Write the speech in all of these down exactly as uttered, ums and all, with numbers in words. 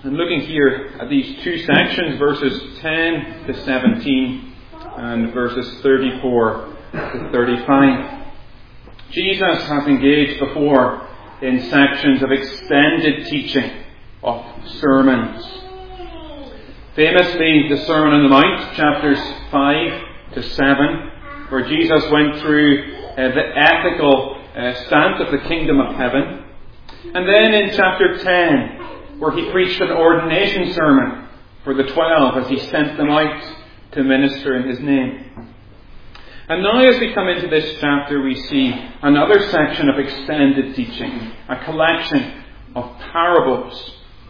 And looking here at these two sections, verses ten to seventeen and verses thirty-four to thirty-five, Jesus has engaged before in sections of extended teaching of sermons. Famously, the Sermon on the Mount, chapters five to seven, where Jesus went through uh, the ethical uh, stance of the kingdom of heaven. And then in chapter ten, where he preached an ordination sermon for the twelve as he sent them out to minister in his name. And now as we come into this chapter, we see another section of extended teaching, a collection of parables.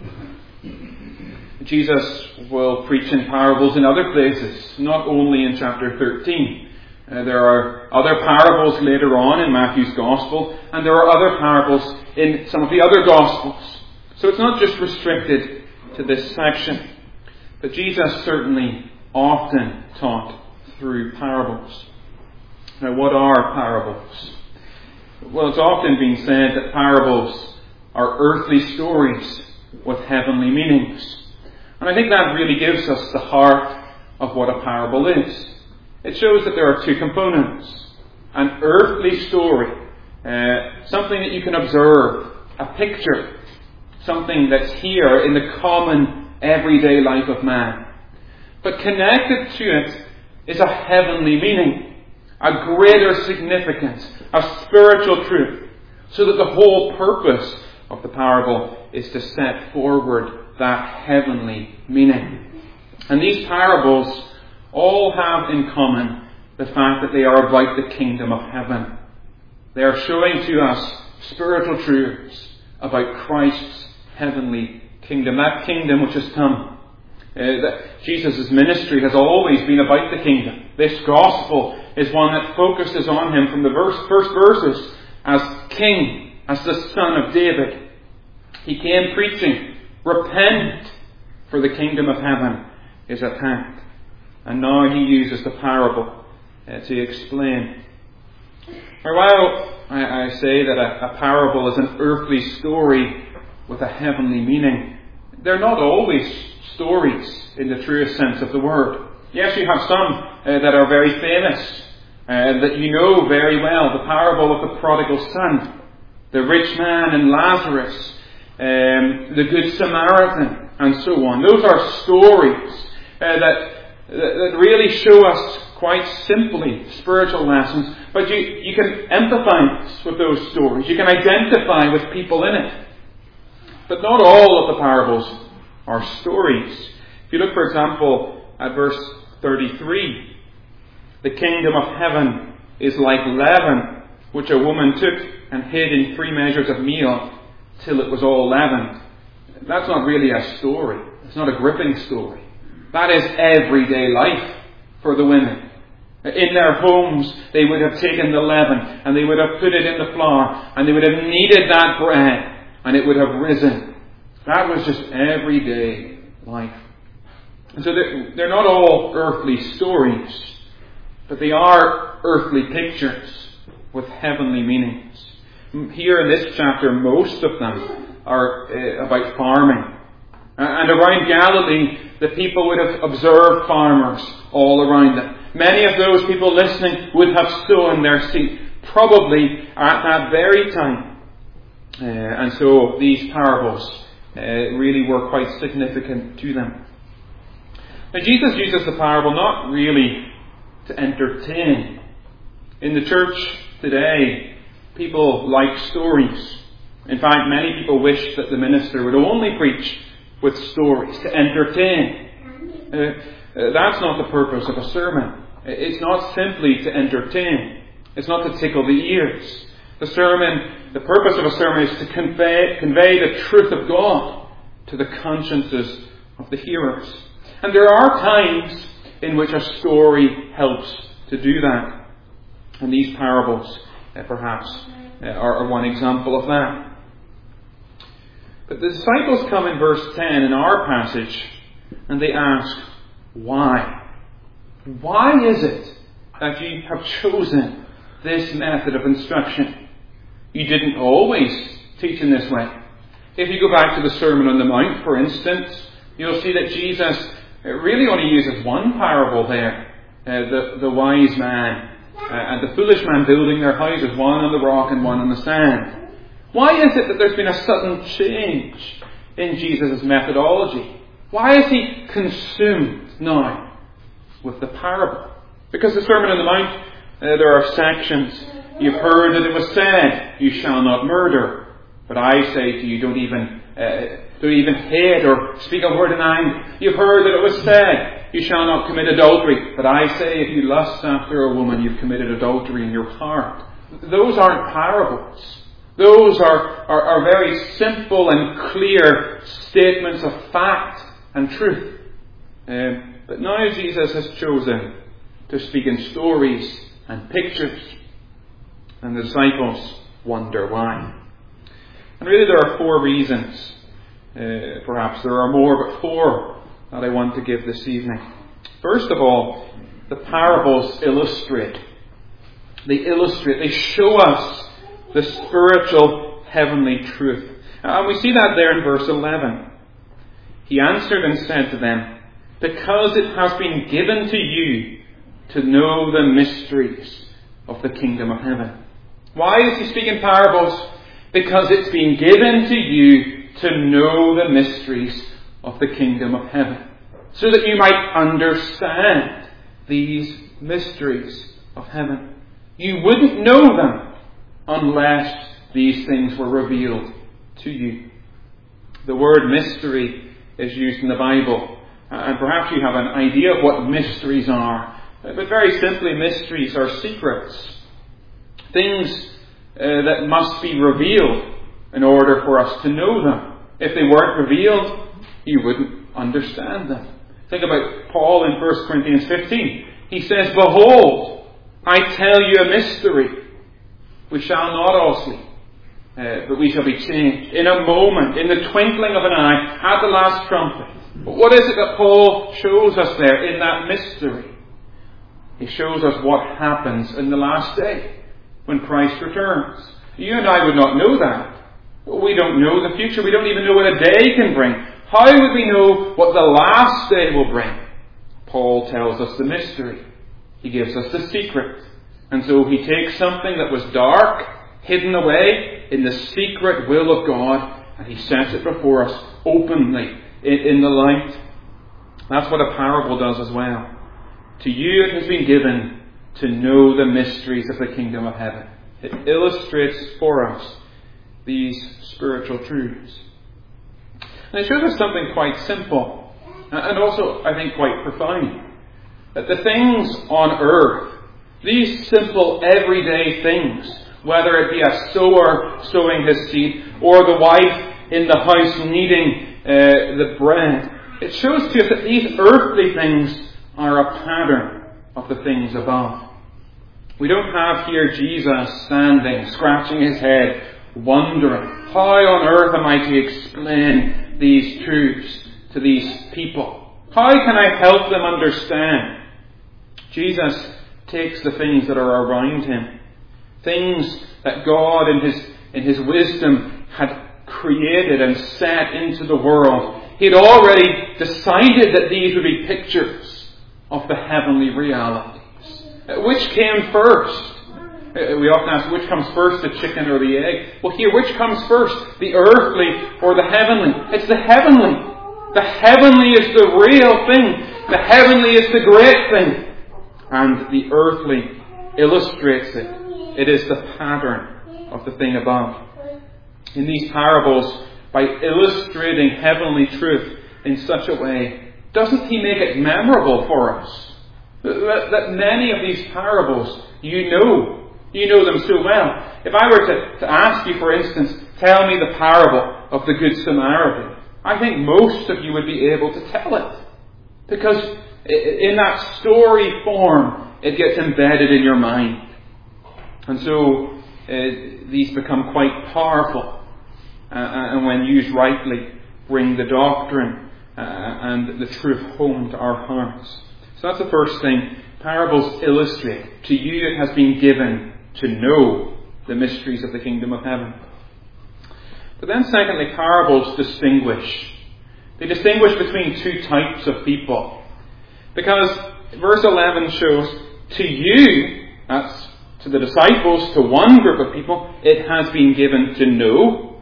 Jesus will preach in parables in other places, not only in chapter thirteen. Uh, there are other parables later on in Matthew's Gospel, and there are other parables in some of the other Gospels. So it's not just restricted to this section. But Jesus certainly often taught through parables. Now, what are parables? Well, it's often been said that parables are earthly stories with heavenly meanings. And I think that really gives us the heart of what a parable is. It shows that there are two components. An earthly story, uh, something that you can observe, a picture, something that's here in the common everyday life of man. But connected to it is a heavenly meaning, a greater significance, a spiritual truth, so that the whole purpose of the parable is to set forward that heavenly meaning. And these parables all have in common the fact that they are about the kingdom of heaven. They are showing to us spiritual truths about Christ's heavenly kingdom, that kingdom which has come. Uh, that Jesus' ministry has always been about the kingdom. This gospel is one that focuses on him from the verse, first verses as king, as the son of David. He came preaching, repent, for the kingdom of heaven is at hand. And now he uses the parable uh, to explain. For while I, I say that a, a parable is an earthly story with a heavenly meaning, they're not always stories in the truest sense of the word. Yes, you have some uh, that are very famous, uh, that you know very well. The parable of the prodigal son, the rich man and Lazarus, um, the good Samaritan, and so on. Those are stories uh, that, that really show us quite simply spiritual lessons. But you, you can empathize with those stories. You can identify with people in it. But not all of the parables are stories. If you look, for example, at verse thirty-three, the kingdom of heaven is like leaven, which a woman took and hid in three measures of meal till it was all leavened. That's not really a story. It's not a gripping story. That is everyday life for the women. In their homes, they would have taken the leaven and they would have put it in the flour and they would have kneaded that bread and it would have risen. That was just everyday life. And so they're, they're not all earthly stories, but they are earthly pictures with heavenly meanings. Here in this chapter, most of them are uh, about farming. And around Galilee, the people would have observed farmers all around them. Many of those people listening would have sown their seed, probably at that very time. Uh, and so these parables uh, really were quite significant to them. Now Jesus uses the parable not really to entertain. In the church today, people like stories. In fact, many people wish that the minister would only preach with stories to entertain. Uh, uh, that's not the purpose of a sermon. It's not simply to entertain. It's not to tickle the ears. The sermon, the purpose of a sermon is to convey, convey the truth of God to the consciences of the hearers. And there are times in which a story helps to do that. And these parables, uh, perhaps, uh, are, are one example of that. But the disciples come in verse ten in our passage and they ask, why? Why is it that you have chosen this method of instruction? You didn't always teach in this way. If you go back to the Sermon on the Mount, for instance, you'll see that Jesus really only uses one parable there. Uh, the, the wise man uh, and the foolish man building their houses, one on the rock and one on the sand. Why is it that there's been a sudden change in Jesus' methodology? Why is he consumed now with the parable? Because the Sermon on the Mount, uh, there are sections. You've heard that it was said, you shall not murder. But I say to you, don't even uh, don't even hate or speak a word in anger. You've heard that it was said, you shall not commit adultery. But I say, if you lust after a woman, you've committed adultery in your heart. Those aren't parables. Those are, are, are very simple and clear statements of fact and truth. Um, but now Jesus has chosen to speak in stories and pictures. And the disciples wonder why. And really there are four reasons. Uh, perhaps there are more, but four that I want to give this evening. First of all, the parables illustrate. They illustrate, they show us the spiritual heavenly truth. And we see that there in verse eleven. He answered and said to them, because it has been given to you to know the mysteries of the kingdom of heaven. Why is he speaking parables? Because it's been given to you to know the mysteries of the kingdom of heaven. So that you might understand these mysteries of heaven. You wouldn't know them unless these things were revealed to you. The word mystery is used in the Bible. And perhaps you have an idea of what mysteries are. But very simply, mysteries are secrets. Things uh, that must be revealed in order for us to know them. If they weren't revealed, you wouldn't understand them. Think about Paul in First Corinthians fifteen. He says, behold, I tell you a mystery. We shall not all sleep, uh, but we shall be changed in a moment, in the twinkling of an eye, at the last trumpet. But what is it that Paul shows us there in that mystery? He shows us what happens in the last day, when Christ returns. You and I would not know that. We don't know the future. We don't even know what a day can bring. How would we know what the last day will bring? Paul tells us the mystery. He gives us the secret. And so he takes something that was dark, hidden away in the secret will of God, and he sets it before us openly in, in the light. That's what a parable does as well. To you it has been given to know the mysteries of the kingdom of heaven. It illustrates for us these spiritual truths. And it shows us something quite simple, and also, I think, quite profound. That the things on earth, these simple everyday things, whether it be a sower sowing his seed, or the wife in the house kneading uh, the bread, it shows to us that these earthly things are a pattern of the things above. We don't have here Jesus standing, scratching his head, wondering, how on earth am I to explain these truths to these people? How can I help them understand? Jesus takes the things that are around him, things that God in his, in his wisdom had created and set into the world. He had already decided that these would be pictures of the heavenly realities. Which came first? We often ask, which comes first, the chicken or the egg? Well, here, which comes first, the earthly or the heavenly? It's the heavenly. The heavenly is the real thing. The heavenly is the great thing. And the earthly illustrates it. It is the pattern of the thing above. In these parables, by illustrating heavenly truth in such a way, doesn't he make it memorable for us? That, that many of these parables, you know, you know them so well. If I were to, to ask you, for instance, tell me the parable of the Good Samaritan, I think most of you would be able to tell it. Because in that story form, it gets embedded in your mind. And so uh, these become quite powerful. Uh, and when used rightly, bring the doctrine uh, and the truth home to our hearts. So that's the first thing. Parables illustrate. To you it has been given to know the mysteries of the kingdom of heaven. But then secondly, parables distinguish. They distinguish between two types of people. Because verse eleven shows, to you, that's to the disciples, to one group of people, it has been given to know.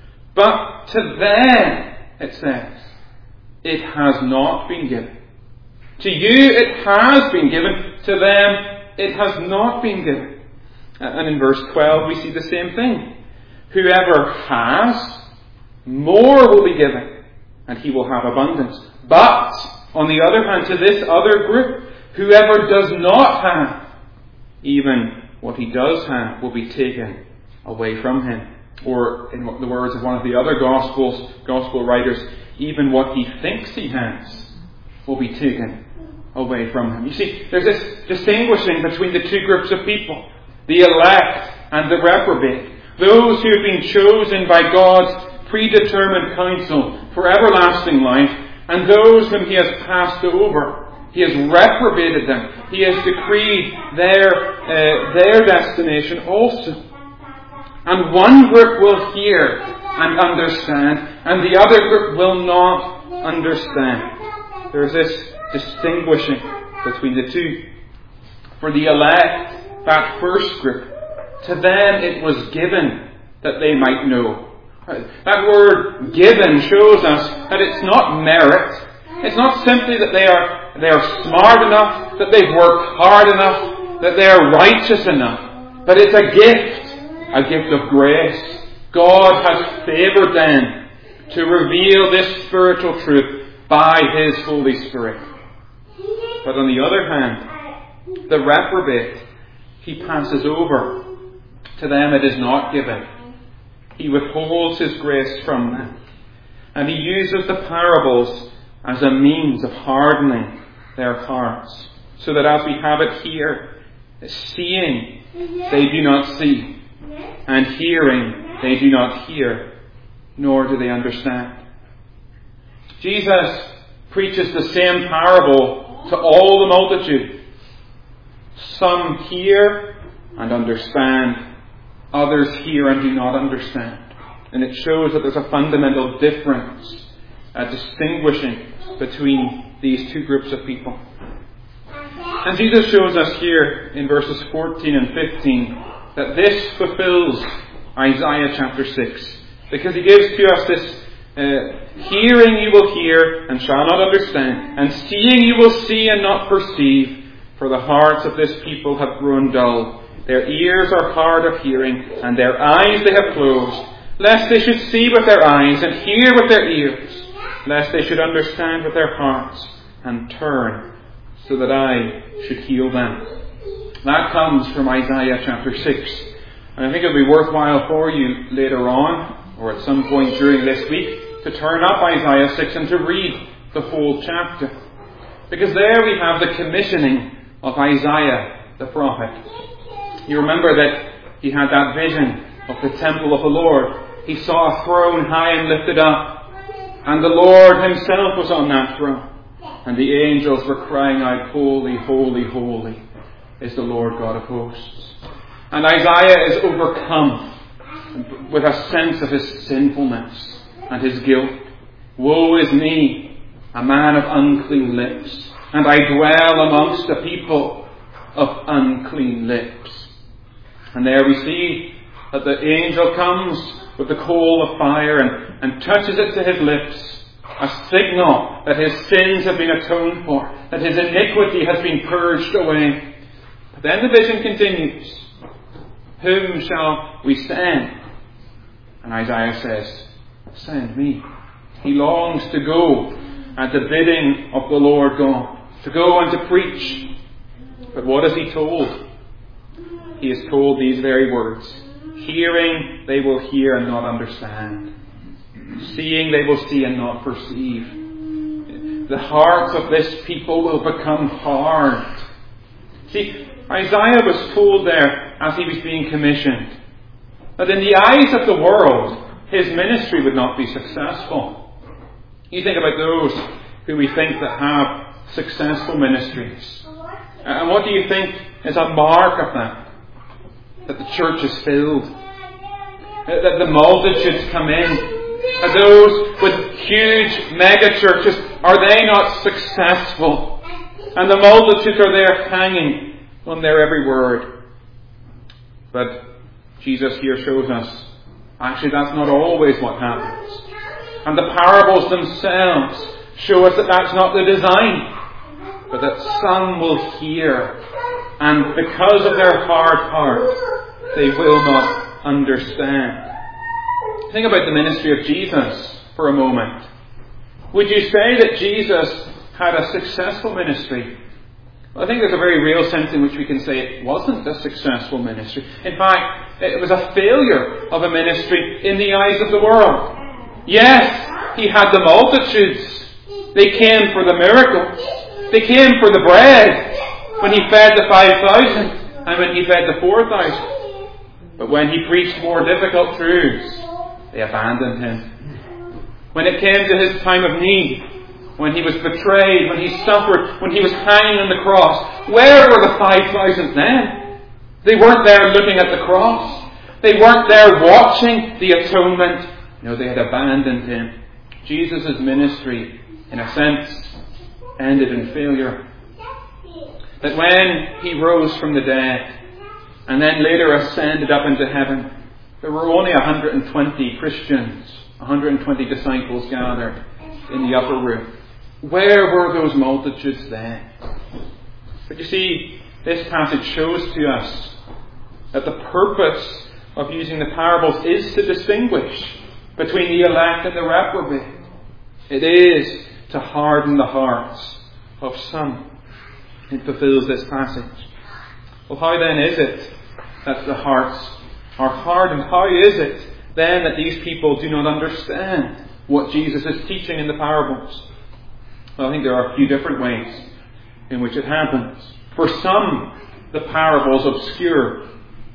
But to them, it says, it has not been given. To you it has been given. To them it has not been given. And in verse twelve we see the same thing. Whoever has, more will be given, and he will have abundance. But, on the other hand, to this other group, whoever does not have, even what he does have will be taken away from him. Or, in the words of one of the other Gospels, Gospel writers, even what he thinks he has will be taken away from him. You see, there's this distinguishing between the two groups of people, the elect and the reprobate. Those who have been chosen by God's predetermined counsel for everlasting life, and those whom he has passed over. He has reprobated them. He has decreed their, uh, their destination also. And one group will hear and understand, and the other group will not understand. There is this distinguishing between the two. For the elect, that first group, to them it was given that they might know. That word given shows us that it's not merit. It's not simply that they are, they are smart enough, that they've worked hard enough, that they are righteous enough. But it's a gift, a gift of grace. God has favoured them to reveal this spiritual truth by His Holy Spirit. But on the other hand, the reprobate, He passes over. To them it is not given. He withholds His grace from them. And He uses the parables as a means of hardening their hearts. So that as we have it here, seeing they do not see, and hearing they do not hear, nor do they understand. Jesus preaches the same parable to all the multitude. Some hear and understand. Others hear and do not understand. And it shows that there's a fundamental difference, a distinguishing between these two groups of people. And Jesus shows us here in verses fourteen and fifteen that this fulfills Isaiah chapter six. Because He gives to us this uh, hearing you will hear and shall not understand, and seeing you will see and not perceive, for the hearts of this people have grown dull. Their ears are hard of hearing, and their eyes they have closed, lest they should see with their eyes and hear with their ears, lest they should understand with their hearts and turn, so that I should heal them. That comes from Isaiah chapter six. And I think it will be worthwhile for you later on, or at some point during this week, to turn up Isaiah six and to read the whole chapter. Because there we have the commissioning of Isaiah the prophet. You remember that he had that vision of the temple of the Lord. He saw a throne high and lifted up, and the Lord Himself was on that throne. And the angels were crying out, Holy, holy, holy is the Lord God of hosts. And Isaiah is overcome with a sense of his sinfulness and his guilt. Woe is me, a man of unclean lips, and I dwell amongst a people of unclean lips. And there we see that the angel comes with the coal of fire and, and touches it to his lips, a signal that his sins have been atoned for, that his iniquity has been purged away. But then the vision continues. Whom shall we send? And Isaiah says, send me. He longs to go at the bidding of the Lord God, to go and to preach. But what is he told? He is told these very words. Hearing they will hear and not understand. Seeing they will see and not perceive. The hearts of this people will become hard. See, Isaiah was told there as he was being commissioned that in the eyes of the world his ministry would not be successful. You think about those who we think that have successful ministries. And what do you think is a mark of that? That the church is filled. that the multitudes come in. And those with huge mega churches, are they not successful? And the multitudes are there hanging on their every word. But Jesus here shows us, actually that's not always what happens. And the parables themselves show us that that's not the design. But that some will hear, and because of their hard heart, they will not understand. Think about the ministry of Jesus for a moment. Would you say that Jesus had a successful ministry? Well, I think there's a very real sense in which we can say it wasn't a successful ministry. In fact, it was a failure of a ministry in the eyes of the world. Yes, he had the multitudes. They came for the miracles. They came for the bread when he fed the five thousand and when he fed the four thousand. But when he preached more difficult truths, they abandoned him. When it came to his time of need, when he was betrayed, when he suffered, when he was hanging on the cross, where were the five thousand then? They weren't there looking at the cross. They weren't there watching the atonement. No, they had abandoned him. Jesus' ministry, in a sense, ended in failure. That when he rose from the dead, and then later ascended up into heaven, there were only one hundred twenty Christians, one hundred twenty disciples gathered in the upper room. Where were those multitudes then? But you see, this passage shows to us that the purpose of using the parables is to distinguish between the elect and the reprobate. It is to harden the hearts of some. It fulfills this passage. Well, how then is it that the hearts are hardened? How is it then that these people do not understand what Jesus is teaching in the parables? Well, I think there are a few different ways in which it happens. For some, the parables obscure.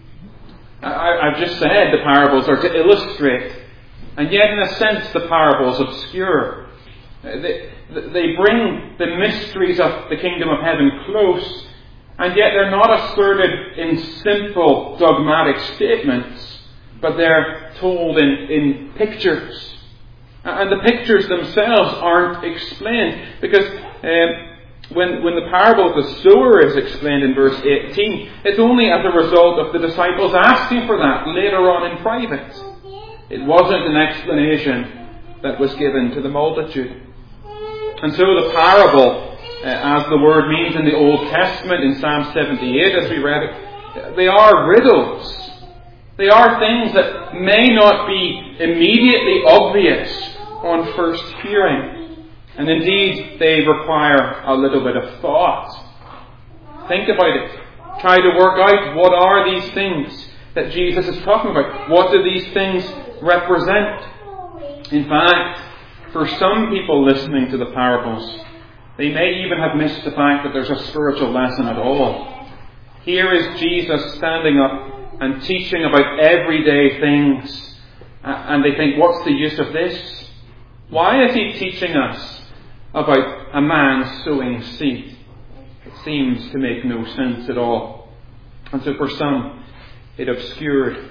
I, I've just said the parables are to illustrate, and yet in a sense the parables obscure. They, they bring the mysteries of the kingdom of heaven close, and yet they're not asserted in simple dogmatic statements, but they're told in, in pictures. And the pictures themselves aren't explained, because um, when, when the parable of the sower is explained in verse eighteen, it's only as a result of the disciples asking for that later on in private. It wasn't an explanation that was given to the multitude. And so the parable, uh, as the word means in the Old Testament, in Psalm seventy-eight as we read it, they are riddles. They are things that may not be immediately obvious on first hearing. And indeed, they require a little bit of thought. Think about it. Try to work out, what are these things that Jesus is talking about? What do these things represent? In fact, for some people listening to the parables, they may even have missed the fact that there's a spiritual lesson at all. Here is Jesus standing up and teaching about everyday things. And they think, what's the use of this? Why is he teaching us about a man sowing seed? It seems to make no sense at all. And so for some, it obscured.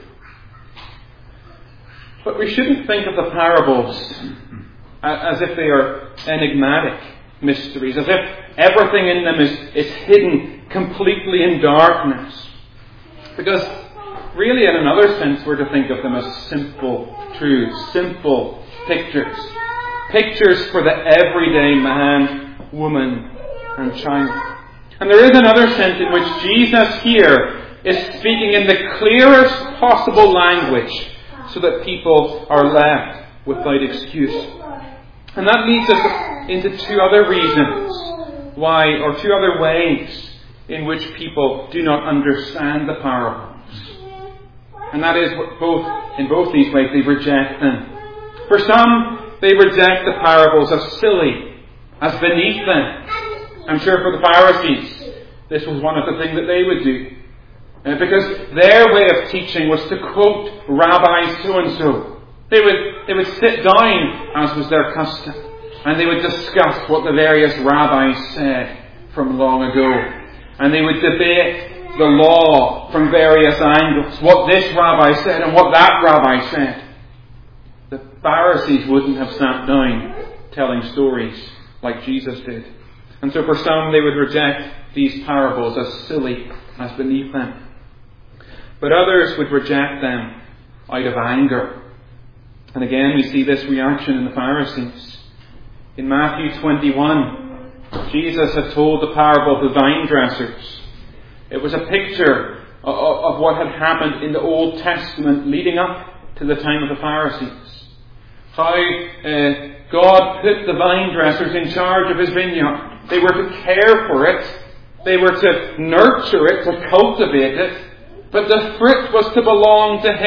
But we shouldn't think of the parables as if they are enigmatic mysteries, as if everything in them is, is hidden completely in darkness. Because really, in another sense, we're to think of them as simple truths, simple pictures. Pictures for the everyday man, woman, and child. And there is another sense in which Jesus here is speaking in the clearest possible language so that people are left without excuse. And that leads us into two other reasons why, or two other ways in which people do not understand the parables. And that is, both in both these ways, they reject them. For some, they reject the parables as silly, as beneath them. I'm sure for the Pharisees, this was one of the things that they would do. Uh, because their way of teaching was to quote Rabbi so-and-so. They would, they would sit down, as was their custom, and they would discuss what the various rabbis said from long ago. And they would debate the law from various angles, what this rabbi said and what that rabbi said. The Pharisees wouldn't have sat down telling stories like Jesus did. And so for some, they would reject these parables as silly, as beneath them. But others would reject them out of anger. And again, we see this reaction in the Pharisees. In Matthew twenty-one, Jesus had told the parable of the vine dressers. It was a picture of, of what had happened in the Old Testament leading up to the time of the Pharisees. How uh, God put the vine dressers in charge of his vineyard. They were to care for it. They were to nurture it, to cultivate it. But the fruit was to belong to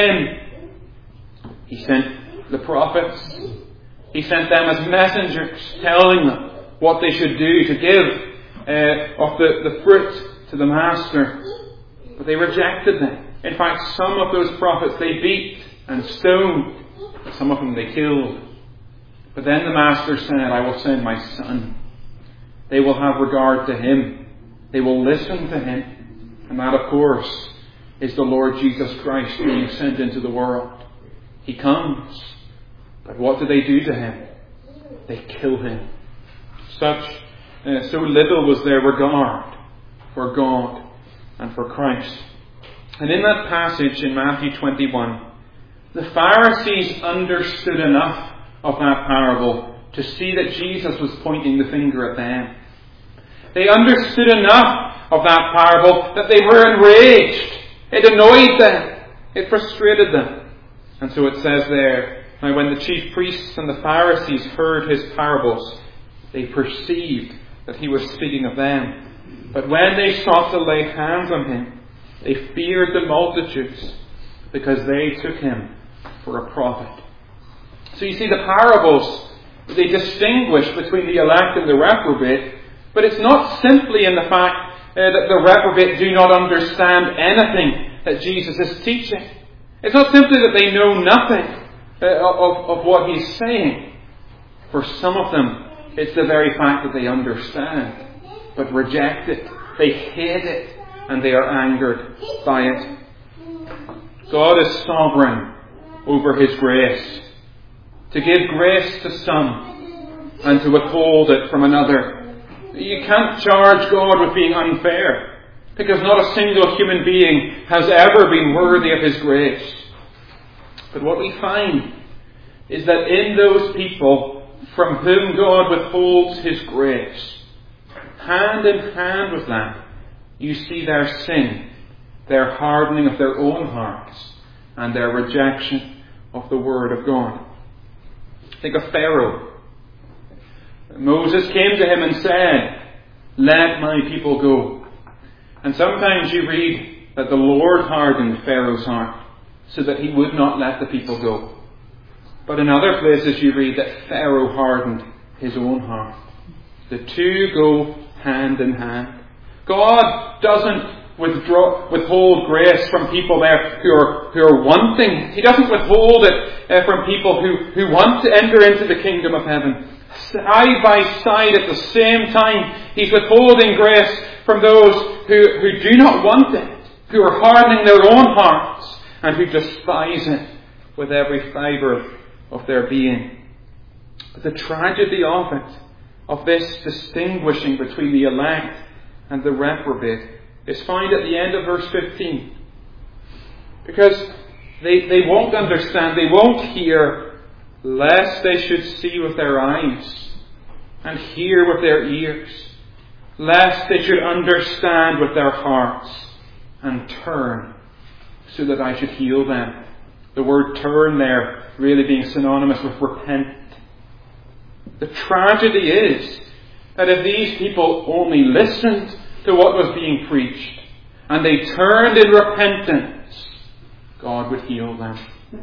him. He sent the prophets. He sent them as messengers, telling them what they should do to give uh, of the, the fruit to the master. But they rejected them. In fact, some of those prophets they beat and stoned. Some of them they killed. But then the master said, I will send my son. They will have regard to him. They will listen to him. And that, of course, is the Lord Jesus Christ being sent into the world. He comes. But what do they do to him? They kill him. Such, uh, so little was their regard for God and for Christ. And in that passage in Matthew twenty-one, the Pharisees understood enough of that parable to see that Jesus was pointing the finger at them. They understood enough of that parable that they were enraged. It annoyed them. It frustrated them. And so it says there, now when the chief priests and the Pharisees heard his parables, they perceived that he was speaking of them. But when they sought to lay hands on him, they feared the multitudes, because they took him for a prophet. So you see, the parables, they distinguish between the elect and the reprobate, but it's not simply in the fact uh, that the reprobate do not understand anything that Jesus is teaching. It's not simply that they know nothing uh, of, of what he's saying. For some of them, it's the very fact that they understand, but reject it. They hate it, and they are angered by it. God is sovereign over his grace, to give grace to some and to withhold it from another. You can't charge God with being unfair, because not a single human being has ever been worthy of his grace. But what we find is that in those people from whom God withholds his grace, hand in hand with them, you see their sin, their hardening of their own hearts, and their rejection of the Word of God. Think of Pharaoh. Moses came to him and said, let my people go. And sometimes you read that the Lord hardened Pharaoh's heart so that he would not let the people go. But in other places you read that Pharaoh hardened his own heart. The two go hand in hand. God doesn't withdraw, withhold grace from people there who are, who are wanting. He doesn't withhold it uh, from people who, who want to enter into the kingdom of heaven. Side by side at the same time, he's withholding grace from those who, who do not want it, who are hardening their own hearts, and who despise it with every fibre of their being. But the tragedy of it, of this distinguishing between the elect and the reprobate, is found at the end of verse fifteen. Because they, they won't understand, they won't hear, lest they should see with their eyes and hear with their ears, lest they should understand with their hearts and turn, so that I should heal them. The word turn there really being synonymous with repent. The tragedy is that if these people only listened to what was being preached, and they turned in repentance, God would heal them.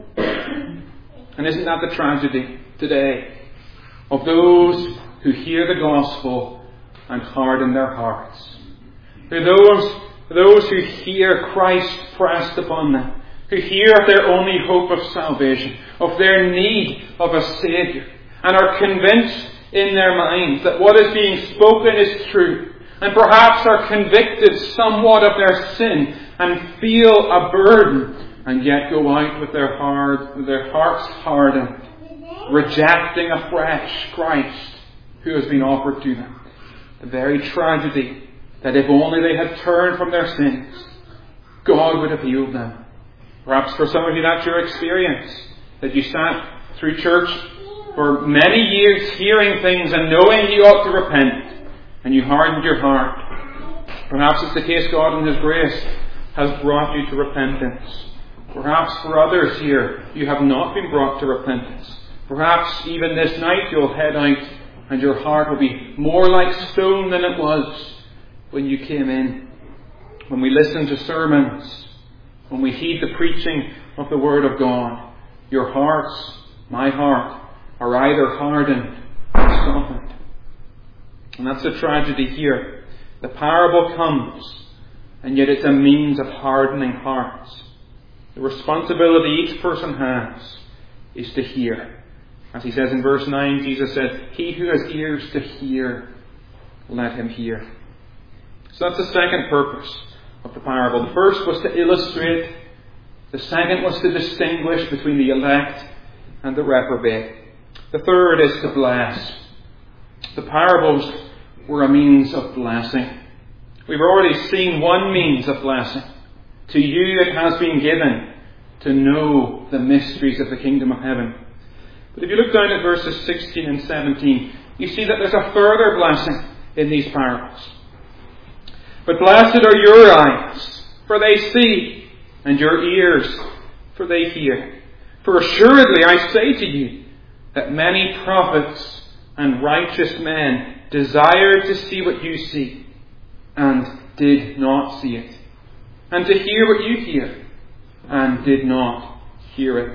And isn't that the tragedy today of those who hear the gospel and harden their hearts? Who those, those who hear Christ pressed upon them, who hear of their only hope of salvation, of their need of a Saviour, and are convinced in their minds that what is being spoken is true, and perhaps are convicted somewhat of their sin and feel a burden, and yet go out with their hard, with their hearts hardened, rejecting afresh Christ who has been offered to them. The very tragedy that if only they had turned from their sins, God would have healed them. Perhaps for some of you that's your experience, that you sat through church for many years hearing things and knowing you ought to repent, and you hardened your heart. Perhaps it's the case God in His grace has brought you to repentance. Perhaps for others here, you have not been brought to repentance. Perhaps even this night you'll head out and your heart will be more like stone than it was when you came in. When we listen to sermons, when we heed the preaching of the Word of God, your hearts, my heart, are either hardened or softened. And that's the tragedy here. The parable comes, and yet it's a means of hardening hearts. The responsibility each person has is to hear. As He says in verse nine, Jesus said, "He who has ears to hear, let him hear." So that's the second purpose of the parable. The first was to illustrate. The second was to distinguish between the elect and the reprobate. The third is to bless. The parables were a means of blessing. We've already seen one means of blessing. To you it has been given to know the mysteries of the kingdom of heaven. But if you look down at verses sixteen and seventeen, you see that there's a further blessing in these parables. "But blessed are your eyes, for they see, and your ears, for they hear. For assuredly I say to you, that many prophets and righteous men desired to see what you see, and did not see it, and to hear what you hear, and did not hear it."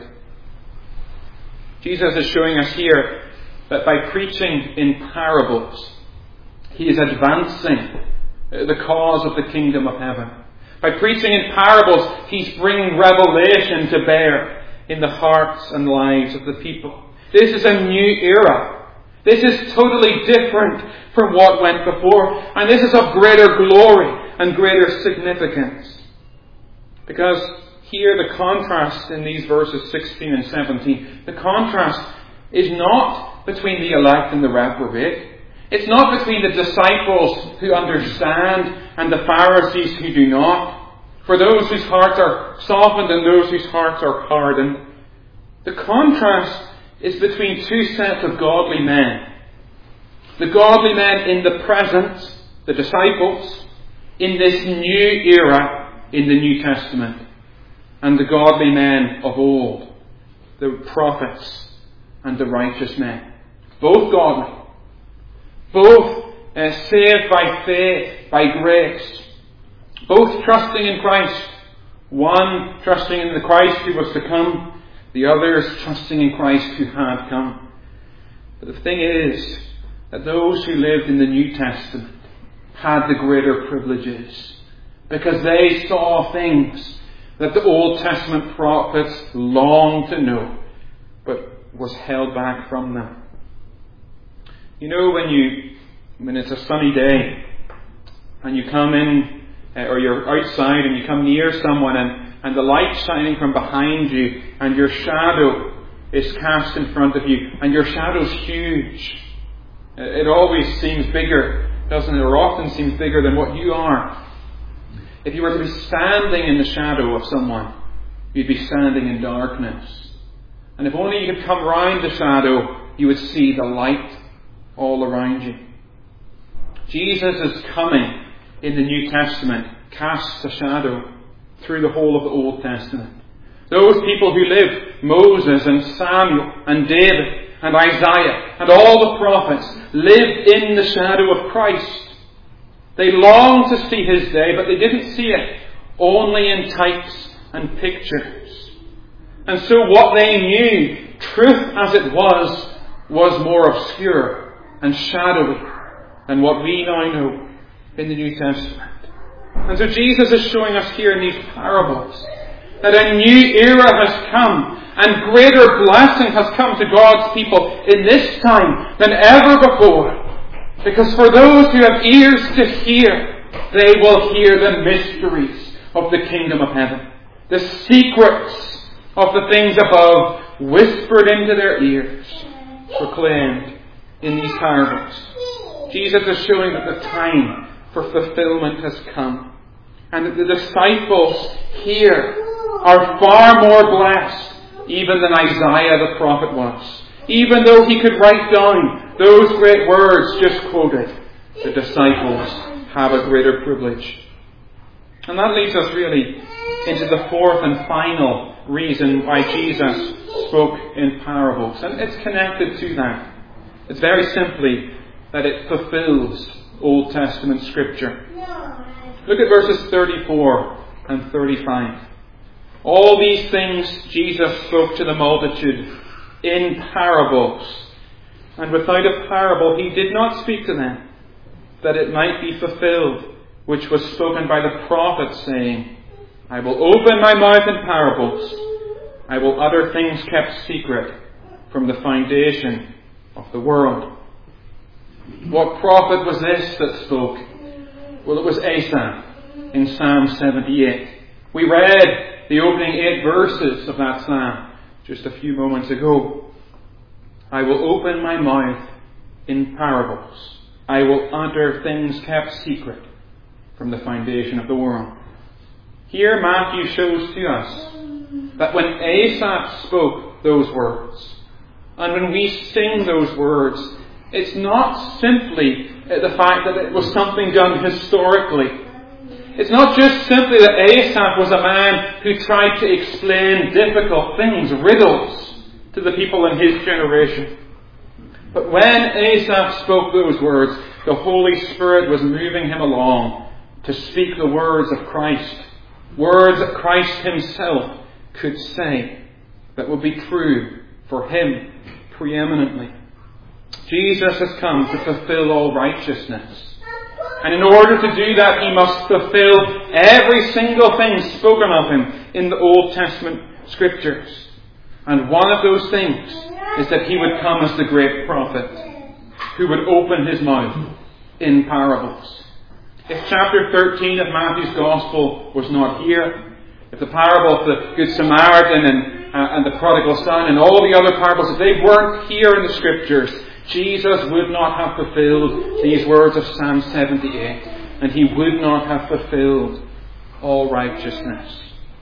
Jesus is showing us here that by preaching in parables, He is advancing the cause of the kingdom of heaven. By preaching in parables, He's bringing revelation to bear in the hearts and lives of the people. This is a new era. This is totally different from what went before. And this is of greater glory and greater significance. Because here the contrast in these verses sixteen and seventeen, the contrast is not between the elect and the reprobate. It's not between the disciples who understand and the Pharisees who do not. For those whose hearts are softened and those whose hearts are hardened. The contrast is between two sets of godly men. The godly men in the present, the disciples, in this new era in the New Testament. And the godly men of old, the prophets and the righteous men. Both godly. Both uh, saved by faith, by grace. Both trusting in Christ. One trusting in the Christ who was to come. The others trusting in Christ who had come. But the thing is that those who lived in the New Testament had the greater privileges. Because they saw things that the Old Testament prophets longed to know, but was held back from them. You know, when you, when it's a sunny day, and you come in, uh, or you're outside and you come near someone, and, and the light's shining from behind you, and your shadow is cast in front of you, and your shadow's huge. It always seems bigger, doesn't it? Or often seems bigger than what you are. If you were to be standing in the shadow of someone, you'd be standing in darkness. And if only you could come round the shadow, you would see the light all around you. Jesus' coming in the New Testament casts a shadow through the whole of the Old Testament. Those people who lived, Moses and Samuel and David and Isaiah and all the prophets, lived in the shadow of Christ. They longed to see His day, but they didn't see it, only in types and pictures. And so what they knew, truth as it was, was more obscure and shadowy than what we now know in the New Testament. And so Jesus is showing us here in these parables that a new era has come and greater blessing has come to God's people in this time than ever before. Because for those who have ears to hear, they will hear the mysteries of the kingdom of heaven. The secrets of the things above whispered into their ears, proclaimed in these parables. Jesus is showing that the time for fulfillment has come. And that the disciples here are far more blessed even than Isaiah the prophet was. Even though he could write down those great words just quoted, the disciples have a greater privilege. And that leads us really into the fourth and final reason why Jesus spoke in parables. And it's connected to that. It's very simply that it fulfills Old Testament Scripture. Look at verses thirty-four and thirty-five. All these things Jesus spoke to the multitude in parables. And without a parable he did not speak to them, that it might be fulfilled, which was spoken by the prophet, saying, I will open my mouth in parables. I will utter things kept secret from the foundation of the world. What prophet was this that spoke? Well, it was Asaph in Psalm seventy-eight. We read the opening eight verses of that psalm just a few moments ago. I will open my mouth in parables. I will utter things kept secret from the foundation of the world. Here Matthew shows to us that when Asaph spoke those words, and when we sing those words, it's not simply the fact that it was something done historically. It's not just simply that Asaph was a man who tried to explain difficult things, riddles, to the people in his generation. But when Asaph spoke those words, the Holy Spirit was moving him along to speak the words of Christ. Words that Christ himself could say that would be true for him preeminently. Jesus has come to fulfill all righteousness. And in order to do that, he must fulfill every single thing spoken of him in the Old Testament Scriptures. And one of those things is that he would come as the great prophet who would open his mouth in parables. If chapter thirteen of Matthew's Gospel was not here, if the parable of the Good Samaritan and, uh, and the prodigal son and all the other parables, if they weren't here in the Scriptures, Jesus would not have fulfilled these words of Psalm seventy-eight, and he would not have fulfilled all righteousness.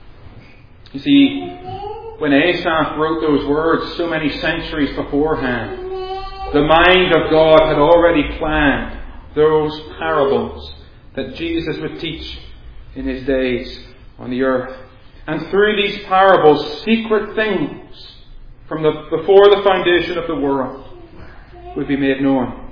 You see, when Asaph wrote those words so many centuries beforehand, the mind of God had already planned those parables that Jesus would teach in his days on the earth. And through these parables, secret things from the before the foundation of the world would be made known.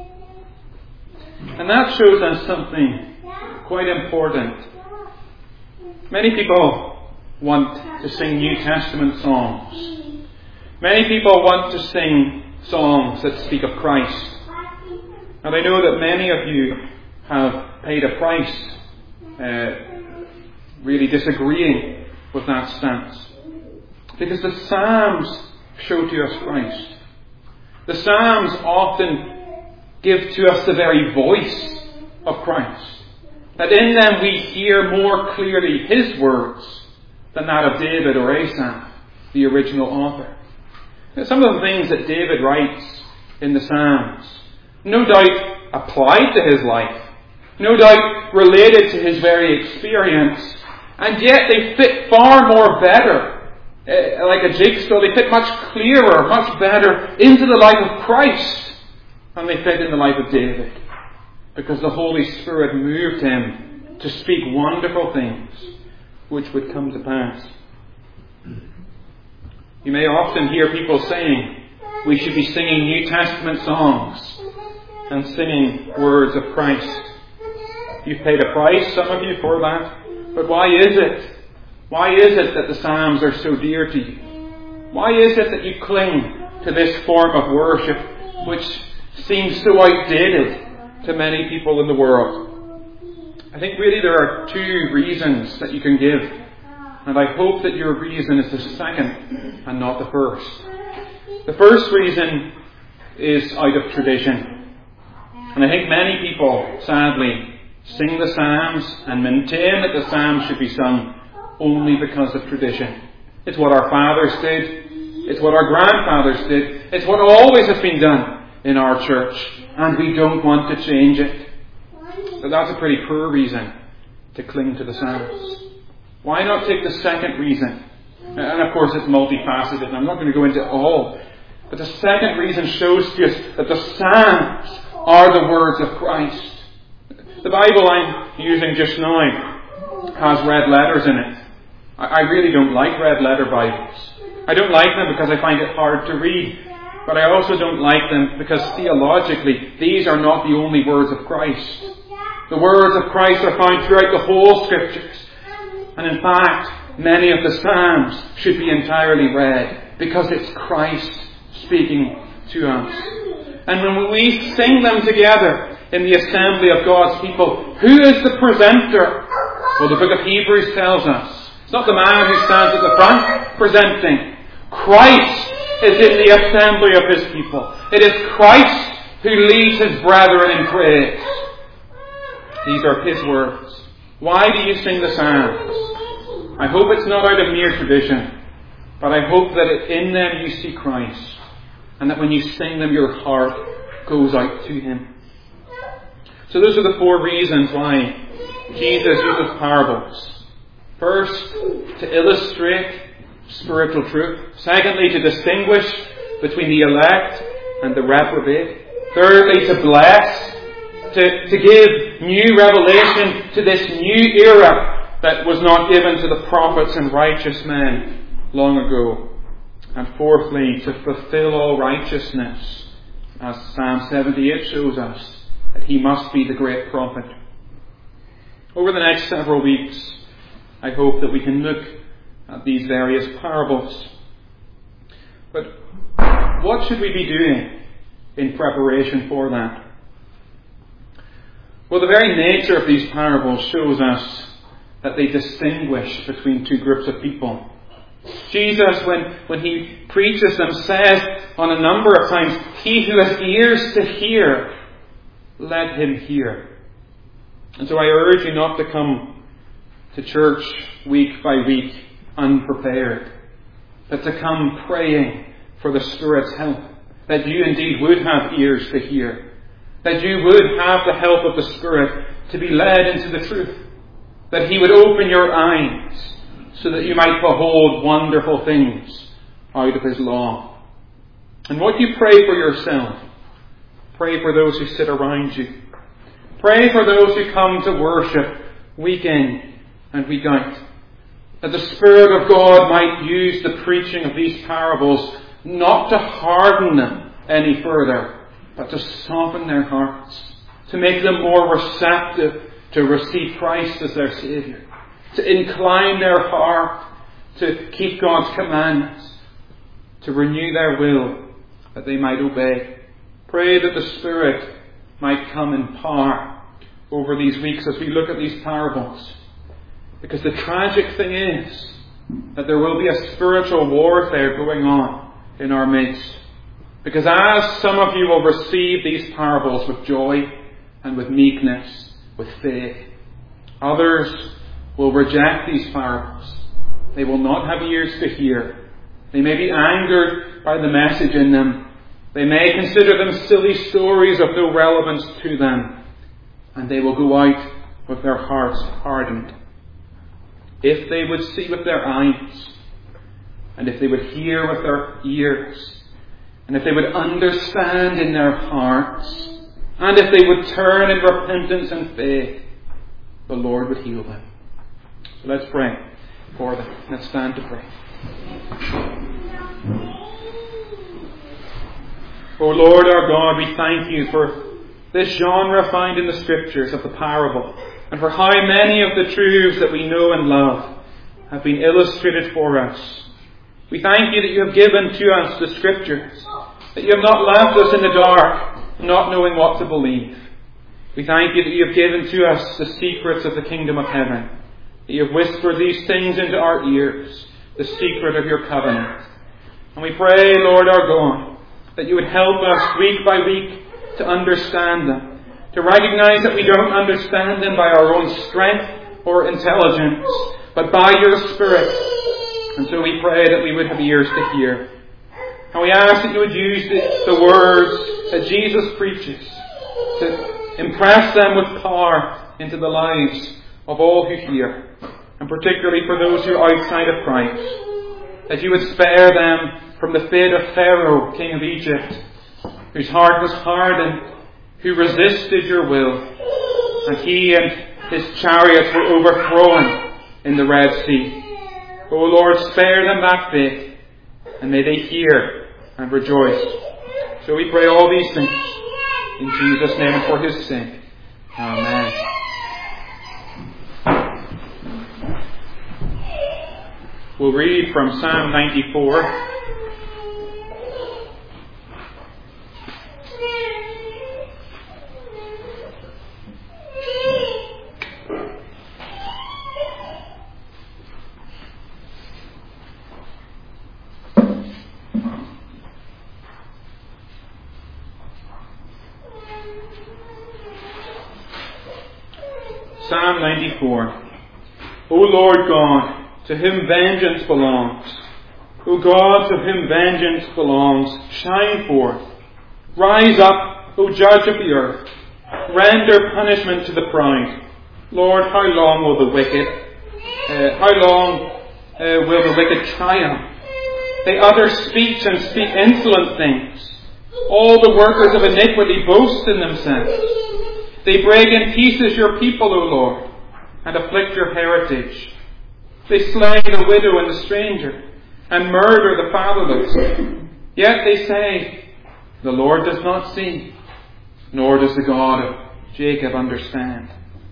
And that shows us something quite important. Many people want to sing New Testament songs. Many people want to sing songs that speak of Christ. And I know that many of you have paid a price uh, really disagreeing with that stance. Because the Psalms show to us Christ. The Psalms often give to us the very voice of Christ. That in them we hear more clearly his words than that of David or Asaph, the original author. Now, some of the things that David writes in the Psalms, no doubt applied to his life, no doubt related to his very experience, and yet they fit far more better. Uh, like a jigsaw, they fit much clearer, much better into the life of Christ than they fit in the life of David. Because the Holy Spirit moved him to speak wonderful things which would come to pass. You may often hear people saying we should be singing New Testament songs and singing words of Christ. You've paid a price, some of you, for that. But why is it? Why is it that the Psalms are so dear to you? Why is it that you cling to this form of worship which seems so outdated to many people in the world? I think really there are two reasons that you can give. And I hope that your reason is the second and not the first. The first reason is out of tradition. And I think many people, sadly, sing the Psalms and maintain that the Psalms should be sung only because of tradition. It's what our fathers did. It's what our grandfathers did. It's what always has been done in our church. And we don't want to change it. But that's a pretty poor reason to cling to the Psalms. Why not take the second reason? And of course it's multifaceted, and I'm not going to go into it all. But the second reason shows to us that the Psalms are the words of Christ. The Bible I'm using just now has red letters in it. I really don't like red letter Bibles. I don't like them because I find it hard to read. But I also don't like them because theologically these are not the only words of Christ. The words of Christ are found throughout the whole Scriptures. And in fact, many of the Psalms should be entirely read because it's Christ speaking to us. And when we sing them together in the assembly of God's people, who is the presenter? Well, the book of Hebrews tells us. It's not the man who stands at the front presenting. Christ is in the assembly of His people. It is Christ who leads His brethren in praise. These are His words. Why do you sing the Psalms? I hope it's not out of mere tradition, but I hope that in them you see Christ, and that when you sing them your heart goes out to Him. So those are the four reasons why Jesus uses parables. First, to illustrate spiritual truth. Secondly, to distinguish between the elect and the reprobate. Thirdly, to bless. To, to give new revelation to this new era that was not given to the prophets and righteous men long ago. And fourthly, to fulfill all righteousness, as Psalm seventy-eight shows us, that He must be the great prophet. Over the next several weeks, I hope that we can look at these various parables. But what should we be doing in preparation for that? Well, the very nature of these parables shows us that they distinguish between two groups of people. Jesus, when, when He preaches them, says on a number of times, "He who has ears to hear, let him hear." And so I urge you not to come to church week by week unprepared, but to come praying for the Spirit's help, that you indeed would have ears to hear. That you would have the help of the Spirit to be led into the truth. That He would open your eyes so that you might behold wonderful things out of His law. And what you pray for yourself, pray for those who sit around you. Pray for those who come to worship week in and week out. That the Spirit of God might use the preaching of these parables not to harden them any further, but to soften their hearts, to make them more receptive to receive Christ as their Saviour, to incline their heart to keep God's commandments, to renew their will, that they might obey. Pray that the Spirit might come in power over these weeks as we look at these parables. Because the tragic thing is that there will be a spiritual warfare going on in our midst. Because as some of you will receive these parables with joy and with meekness, with faith, others will reject these parables. They will not have ears to hear. They may be angered by the message in them. They may consider them silly stories of no relevance to them. And they will go out with their hearts hardened. If they would see with their eyes, and if they would hear with their ears, and if they would understand in their hearts, and if they would turn in repentance and faith, the Lord would heal them. So let's pray for them. Let's stand to pray. O Lord our God, we thank You for this genre found in the Scriptures of the parable, and for how many of the truths that we know and love have been illustrated for us. We thank You that You have given to us the Scriptures, that You have not left us in the dark, not knowing what to believe. We thank You that You have given to us the secrets of the kingdom of heaven, that You have whispered these things into our ears, the secret of Your covenant. And we pray, Lord our God, that You would help us week by week to understand them, to recognize that we don't understand them by our own strength or intelligence, but by your Spirit. And so we pray that we would have ears to hear. And we ask that you would use the, the words that Jesus preaches to impress them with power into the lives of all who hear, and particularly for those who are outside of Christ. That you would spare them from the fate of Pharaoh, king of Egypt, whose heart was hardened, who resisted your will, and he and his chariots were overthrown in the Red Sea. O Lord, spare them that fate, and may they hear and rejoice. So we pray all these things in Jesus' name and for his sake. Amen. We'll read from Psalm ninety-four. Psalm ninety-four. O Lord God, to whom vengeance belongs, O God, to whom vengeance belongs, shine forth. Rise up, O Judge of the earth. Render punishment to the proud. Lord, how long will the wicked, uh, how long uh, will the wicked triumph? They utter speech and speak insolent things. All the workers of iniquity boast in themselves. They break in pieces your people, O Lord, and afflict your heritage. They slay the widow and the stranger, and murder the fatherless. Yet they say, the Lord does not see, nor does the God of Jacob understand.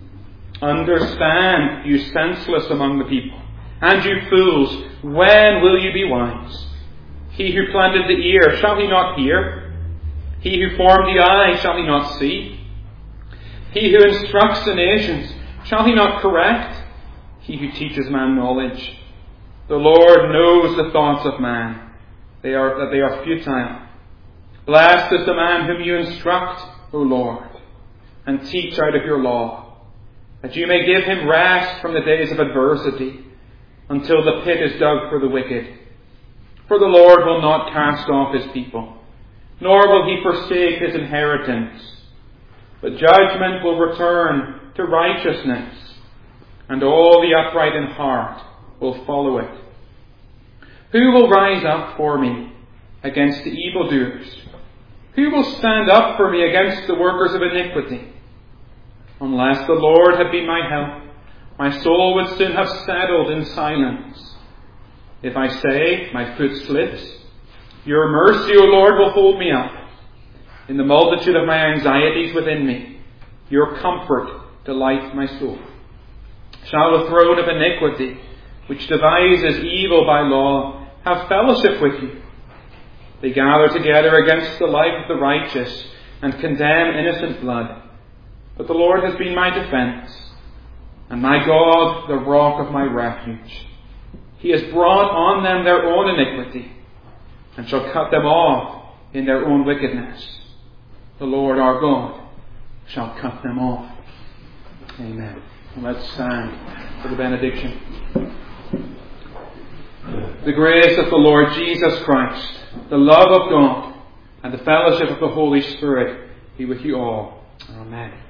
Understand, you senseless among the people, and you fools, when will you be wise? He who planted the ear, shall he not hear? He who formed the eye, shall he not see? He who instructs the nations, shall he not correct? He who teaches man knowledge. The Lord knows the thoughts of man, they are, that they are futile. Blessed is the man whom you instruct, O Lord, and teach out of your law, that you may give him rest from the days of adversity, until the pit is dug for the wicked. For the Lord will not cast off his people, nor will he forsake his inheritance. But judgment will return to righteousness, and all the upright in heart will follow it. Who will rise up for me against the evildoers? Who will stand up for me against the workers of iniquity? Unless the Lord had been my help, my soul would soon have settled in silence. If I say, my foot slips, your mercy, O Lord, will hold me up. In the multitude of my anxieties within me, your comfort delights my soul. Shall the throne of iniquity, which devises evil by law, have fellowship with you? They gather together against the life of the righteous and condemn innocent blood. But the Lord has been my defence, and my God the rock of my refuge. He has brought on them their own iniquity, and shall cut them off in their own wickedness. The Lord our God shall cut them off. Amen. And let's stand for the benediction. The grace of the Lord Jesus Christ, the love of God, and the fellowship of the Holy Spirit be with you all. Amen.